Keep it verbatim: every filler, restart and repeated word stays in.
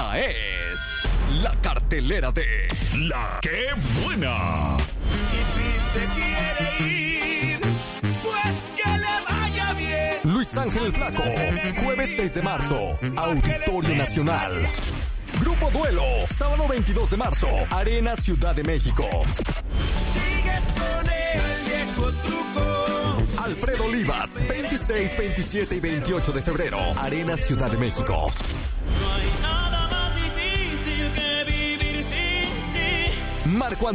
Esta es la cartelera de La Qué Buena. Y si se quiere ir, pues que le vaya bien. Luis Ángel el Flaco, jueves seis de marzo, Auditorio Nacional. Grupo Duelo, sábado veintidós de marzo, Arena Ciudad de México. Sigues con el viejo truco. Alfredo Olivas, veintiséis, veintisiete y veintiocho de febrero, Arena Ciudad de México. No hay nada más difícil que vivir sin ti. Marco